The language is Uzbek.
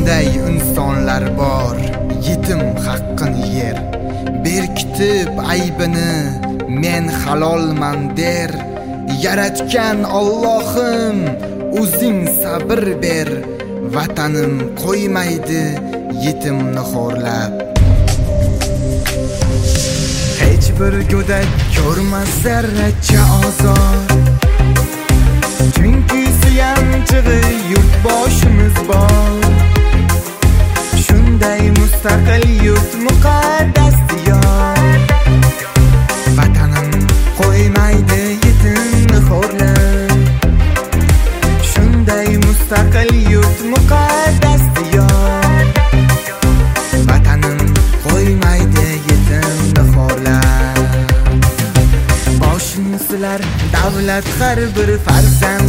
shunday insonlar bor, yetim haqqini yer, berkitib aybini men halolman der. Yaratgan Allohim, o'zing sabr ber, vatanim qo'ymaydi yetimni xo'rlab. Hech bir go'dak ko'rmas zarracha ozor, chunki suyanchig'i yurtboshimiz bor. Shunday mustaqil yurt muqaddas diyor, vatanim qo'ymaydi yetimni xo'rlab. Shunday mustaqil yurt muqaddas diyor, vatanim qo'ymaydi yetimni xo'rlab. Boshini silar davlat har bir farzand